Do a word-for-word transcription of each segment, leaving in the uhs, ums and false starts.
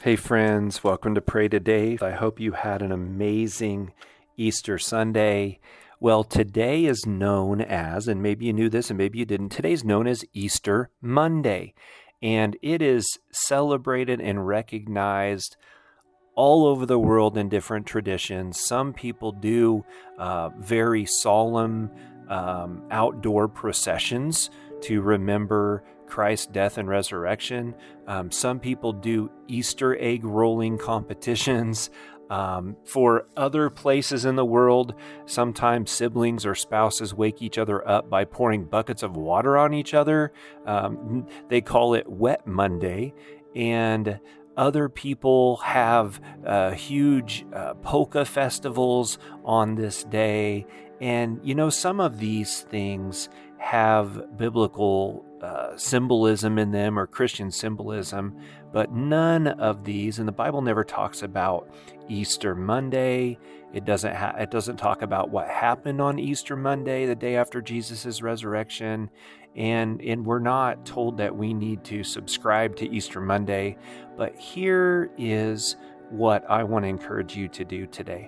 Hey friends, welcome to Pray Today. I hope you had an amazing Easter Sunday. Well, today is known as, and maybe you knew this and maybe you didn't, today's known as Easter Monday. And it is celebrated and recognized all over the world in different traditions. Some people do uh, very solemn um, outdoor processions to remember Christ's death and resurrection. Um, some people do Easter egg rolling competitions. Um, for other places in the world, sometimes siblings or spouses wake each other up by pouring buckets of water on each other. Um, they call it Wet Monday. And other people have uh, huge uh, polka festivals on this day. And, you know, some of these things have biblical uh, symbolism in them or Christian symbolism, but none of these, and the Bible never talks about Easter Monday. It doesn't ha- it doesn't talk about what happened on Easter Monday, the day after Jesus' resurrection. And, and we're not told that we need to subscribe to Easter Monday, but here is what I want to encourage you to do today.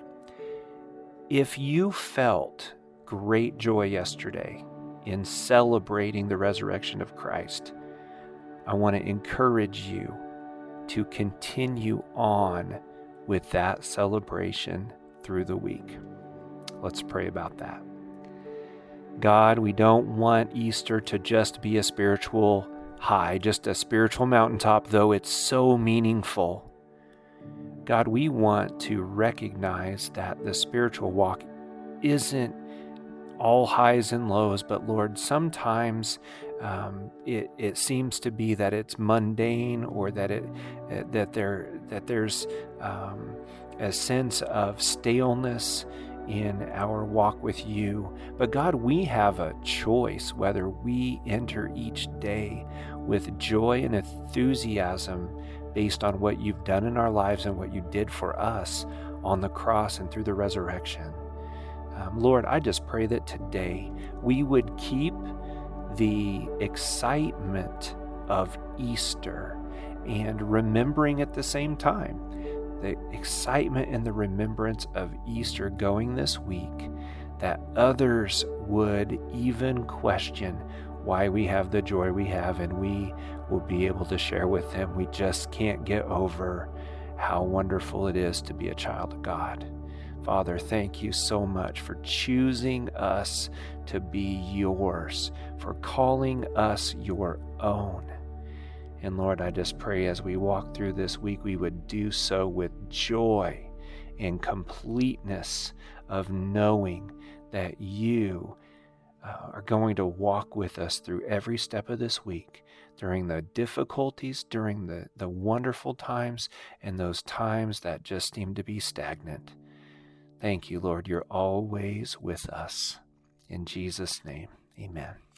If you felt great joy yesterday in celebrating the resurrection of Christ, I want to encourage you to continue on with that celebration through the week. Let's pray about that. God, we don't want Easter to just be a spiritual high, just a spiritual mountaintop, though it's so meaningful. God, we want to recognize that the spiritual walk isn't all highs and lows, but Lord, sometimes um, it it seems to be that it's mundane, or that it that there that there's um, a sense of staleness in our walk with you. But God, we have a choice whether we enter each day with joy and enthusiasm based on what you've done in our lives and what you did for us on the cross and through the resurrection. Um, Lord, I just pray that today we would keep the excitement of Easter and remembering at the same time, the excitement and the remembrance of Easter going this week, that others would even question why we have the joy we have, and we will be able to share with them. We just can't get over how wonderful it is to be a child of God. Father, thank you so much for choosing us to be yours, for calling us your own. And Lord, I just pray as we walk through this week, we would do so with joy and completeness of knowing that you uh, are going to walk with us through every step of this week, during the difficulties, during the, the wonderful times, and those times that just seem to be stagnant. Thank you, Lord. You're always with us. In Jesus' name, amen.